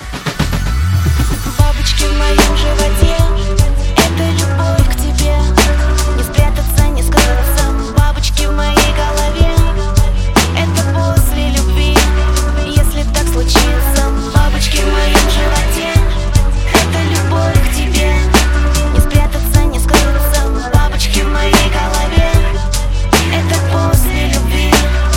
Бабочки в моем животе — это любовь к тебе. Не спрятаться, не скрыться. Бабочки в моей голове — это после любви. Если так случится, бабочки в моем животе — это любовь к тебе. Не спрятаться, не скрыться. Бабочки в моей голове — это после любви.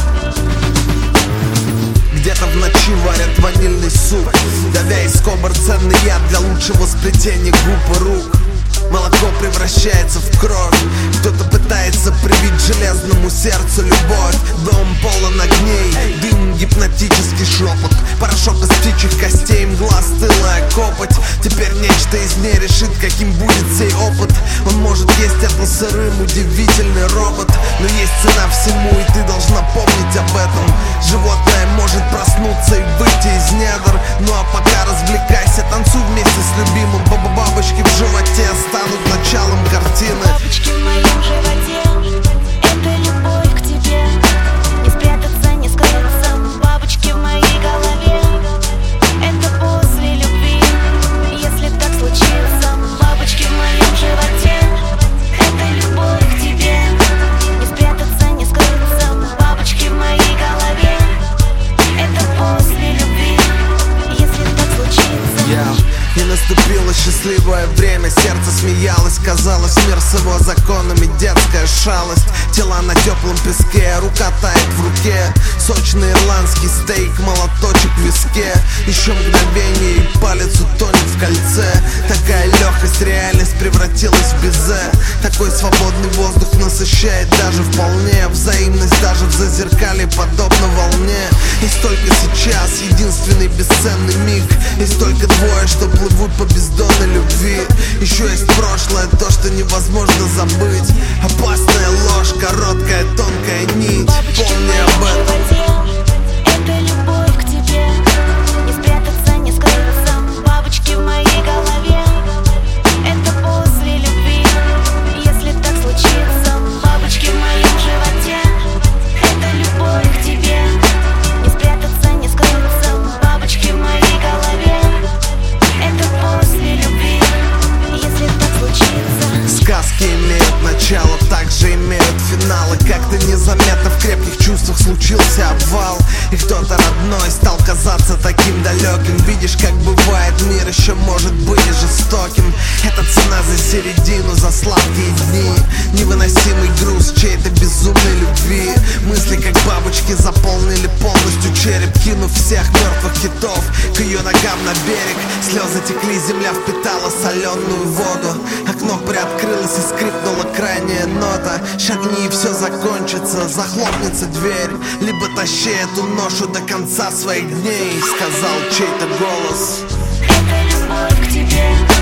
Где-то в ночи варят ванильный суп, давя из кобр ценный яд для лучшего сплетения губ и рук. Молоко превращается в кровь. Кто-то пытается привить железному сердцу любовь. Дом полон огней, дым, гипнотический шепот, порошок из птичьих костей, мгла, стылая копоть. Теперь нечто из ней решит, каким будет сей опыт. Он может есть это сырым, удивительный робот. Но есть цена всему, и ты должна помнить об этом. Животное может проснуться и выйти из недр. Ну а пока развлекайся, танцуй вместе с любимым. Бабочки в животе станут началом картины. Бабочки в моем животе — это любовь к тебе. Не спрятаться, не скрыться. Бабочки в моей голове — это после любви. Если так случится, бабочки в моем животе — это любовь к тебе. Не спрятаться, не скрыться. Бабочки в моей голове — это после любви. Если так случится. И наступило счастливое время, сердце смеялось, казалось, мир с его законами, детская шалость. Тела на теплом песке, рука тает в руке. Сочный ирландский стейк, молоточек в виске. Еще мгновение и палец утонет в кольце. Такая легкость, реальность превратилась в безе. Такой свободный воздух насыщает даже вполне. Взаимность даже в зазеркалье подобно волне. И столько сейчас, единственный бесценный миг. И столько двое, что плывут по бездонной любви. Еще есть прошлое, то, что невозможно забыть. Опасная ложь, короткая, тонкая нить. Помни об этом. Это любовь к тебе. Не спрятаться, не скрыться. Бабочки в моей голове — это после любви. Если так случится, бабочки в моем животе — это любовь к тебе. Не спрятаться, не скрыться. Бабочки в моей голове — это после любви. Если так случится. Сказки имеют начало, также имеют финалы. Как-то незаметно в крепких чувствах случился обвал. И кто-то родной стал казаться таким далеким. Видишь, как бывает, мир еще может быть и жестоким. Это цена за середину, за сладкие дни. Невыносимый груз чьей-то безумной любви. Мысли, как бабочки, заполнили полностью череп, кинув всех мертвых китов к ее ногам на берег. Слезы текли, земля впитала соленую воду. Окно приоткрылось и скрипнула крайняя нота. Шагни, и все закончится, захлопнется дверь. Либо тащи эту ношу до конца своих дней, сказал чей-то голос. Это любовь к тебе.